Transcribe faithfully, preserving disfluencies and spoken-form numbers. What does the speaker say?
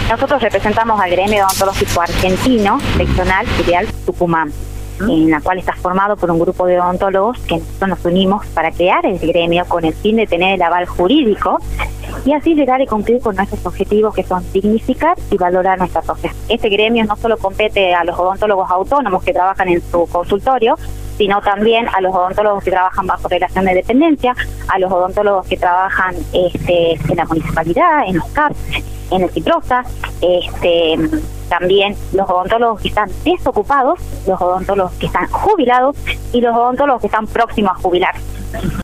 Nosotros representamos al gremio odontológico argentino, seccional filial Tucumán, en la cual está formado por un grupo de odontólogos que nosotros nos unimos para crear el gremio con el fin de tener el aval jurídico y así llegar y cumplir con nuestros objetivos, que son dignificar y valorar nuestra profesión. Este gremio no solo compete a los odontólogos autónomos que trabajan en su consultorio, sino también a los odontólogos que trabajan bajo relación de dependencia, a los odontólogos que trabajan este, en la municipalidad, en los C A P, en el CIPROSA, este, también los odontólogos que están desocupados, los odontólogos que están jubilados y los odontólogos que están próximos a jubilar.